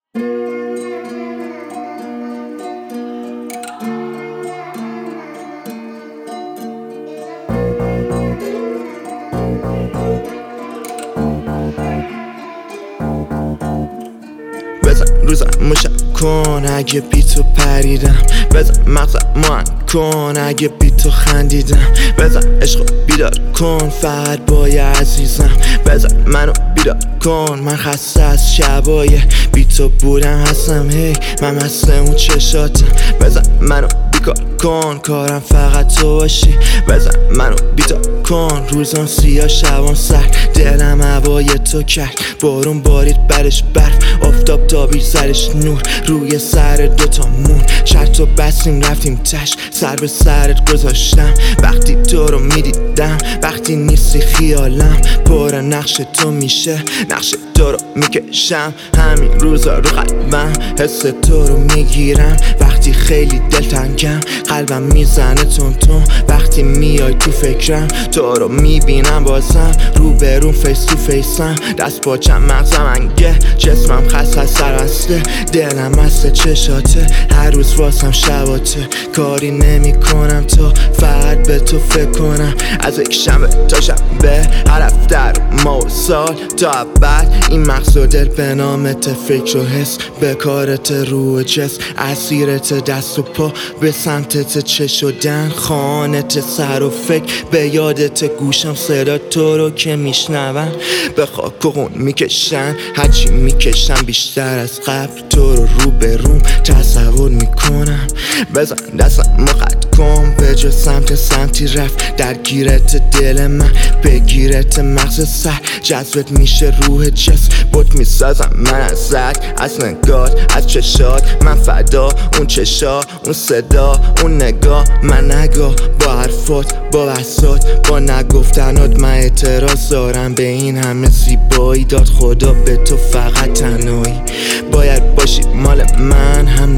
بزن روزم مشک کن اگه بی تو پریدم، بزن مغزم من کن اگه بی تو خندیدم، بزن عشقو بیدار کن فقط با یه عزیزم، بزن منو بیدار کن من خسته از شبای بی تو بودم هستم، هی من مست اون چشاتم، بزن منو بیکار کن کارم فقط تو باشی، بزن منو بیدار کن روزان سیاه شبان سرد، دلم هوای تو کرد، بارون بارید برش برف، آفتاب تابید سرش نور، روی سر دوتا مون، شرطو بستیم رفتیم تش، سر به سرت گذاشتم وقتی تو رو میدیدم، وقتی نیستی خیالم پر نقش تو میشه، نقش تو رو میکشم، همین روزا رو قلبم حس تو رو میگیرم، وقتی خیلی دلتنگم قلبم میزنه تون تون، وقتی میای تو فکرم تو رو میبینم بازم، رو به رو فیس تو فیسم، دست پاچم مغزم انگه، جسمم خسته سرسته، دلم مست چشاته، هر روز واسم شباته، کاری نمی کنم تا فقط به تو فکر کنم، از یک شنبه تا شنبه هر هفته ماه و سال تا ابد، این مغز و دل به نامت، فکر و حس به کارت، رو و جسم اسیرت، دست و پا به سمتت، چه شدن خانت، سر و فکر به یادت، گوشم صدا تو رو که میشنون به خاک و خون میکشن، هرچی میکشم بیشتر از قبل تو رو به روم تصور میکنم، بزن دستم مقد کن به جز سمتی رفت، درگیرت دل من بگیرت مغز سر، جذبت میشه روح جسم، بوت میسازم من ازت، از نگات از چشات، من فدا اون چشا اون صدا اون نگاه، من نگاه با حرفات با بحثات با نگفتنات، من اعتراض دارم به این همه زیبایی، داد خدا به تو فقط تنهایی، باید باشی مال من، هم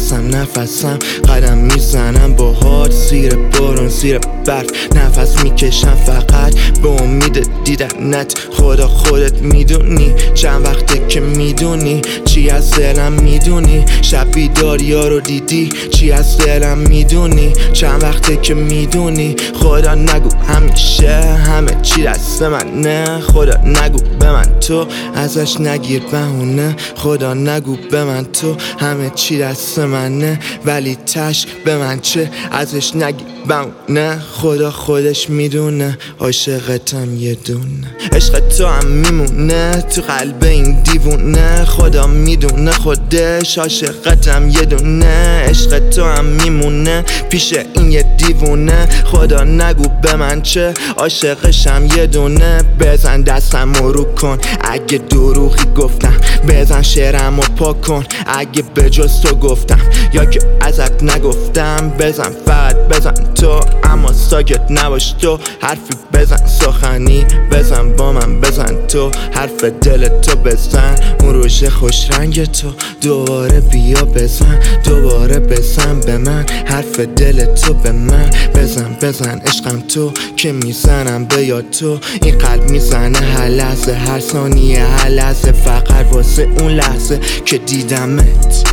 نفسم قدم میزنم با هات، زیر بارون زیر برف نفس میکشم فقط به امید دیدنت، خدا خودت میدونی چند وقته که میدونی چی از دلم میدونی، شب بیداریا رو دیدی چی از دلم میدونی، چند وقته که میدونی، خدا نگو همیشه همه چی دست منه، خدا نگو به من تو ازش نگیر بهونه، خدا نگو به من تو همه چی دست منه، ولی تش به من چه ازش نگیر بهونه، خدا خودش میدونه عاشقتم یه دونه، عشق تو هم میمونه تو قلب این دیوونه، خدا میدونه خودش عاشقتم یه دونه، عشق تو هم میمونه پیش این یه دیوونه، خدا نگو به من چه عاشقشم یه دونه، بزن دستم رو کن اگه دروغی گفتم، بزن شعرم رو پاک کن اگه به جز تو گفتم یا که ازت نگفتم، بزن فقط بزن تو اما ساکت نباش تو، حرفی بزن سخنی بزن با من، بزن تو حرف دل تو بزن، اون روش خوش رنگ تو دوباره بیا بزن، دوباره بزن به من حرف دل تو به من، بزن عشقم تو که میزنم به یاد تو، این قلب میزنه هر لحظه هر ثانیه هر لحظه، فقط واسه اون لحظه که دیدمت.